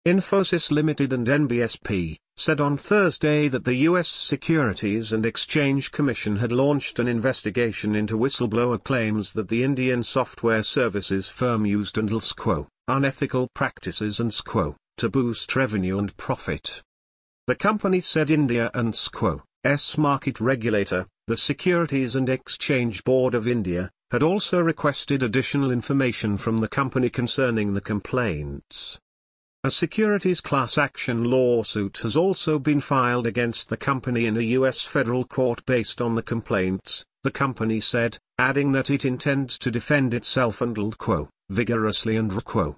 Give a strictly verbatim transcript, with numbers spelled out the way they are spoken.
Infosys Limited and N B S P, said on Thursday that the U S Securities and Exchange Commission had launched an investigation into whistleblower claims that the Indian software services firm used and S Q O, unethical practices and S Q O, to boost revenue and profit. The company said India and S Q O's market regulator, the Securities and Exchange Board of India, had also requested additional information from the company concerning the complaints. A securities class action lawsuit has also been filed against the company in a U S federal court based on the complaints, the company said, adding that it intends to defend itself and L Q O vigorously and R Q O